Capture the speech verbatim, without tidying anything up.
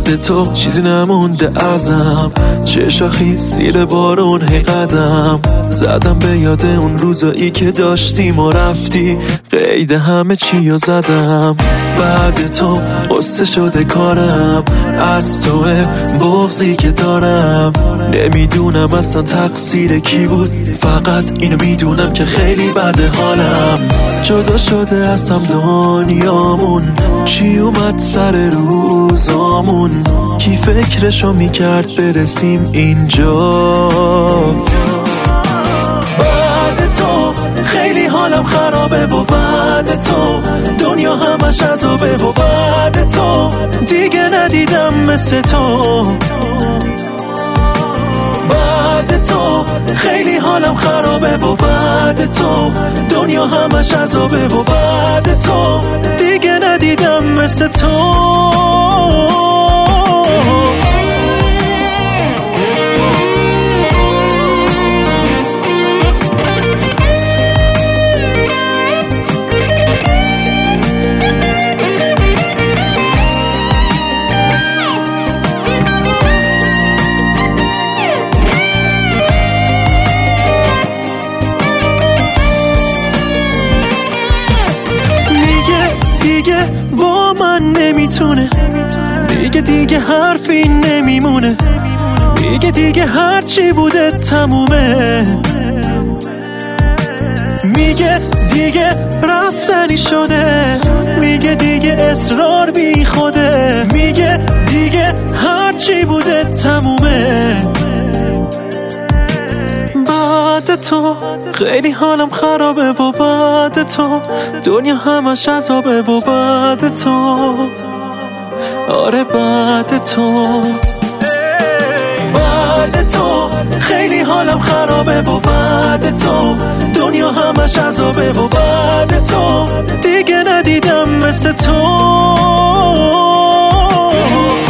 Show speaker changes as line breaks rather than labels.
بعد تو چیزی نمونده ازم، چشاخی زیر بارون هی قدم زدم به یاد اون روزایی که داشتیم و رفتی، قید همه چی رو زدم. بعد تو قصه شده کارم، از توه بغضی که دارم، نمیدونم اصلا تقصیر کی بود، فقط اینو میدونم که خیلی بده حالم. جدا شده ازم دنیامون، چی اومد سر روزامون، کی فکرشو میکرد برسیم اینجا. بعد تو خیلی حالم خرابه و بعد تو دنیا همش عذابه و بعد تو دیگه ندیدم مثل تو. بعد تو خیلی حالم خرابه و بعد تو دنیا همش عذابه و بعد تو دیگه ندیدم مثل تو. دیگه با من نمیتونه، دیگه دیگه حرفی نمیمونه، دیگه دیگه هرچی بوده تمومه. میگه دیگه رفتنی شده، میگه دیگه اصرار بی خوده، میگه دیگه هرچی بوده تمومه. بعد تو خیلی حالم خرابه و بعد تو دنیا همش عذابه و بعد تو، آره بعد تو. بعد تو خیلی حالم خرابه و بعد تو دنیا همش عذابه و بعد تو دیگه ندیدم مثل تو.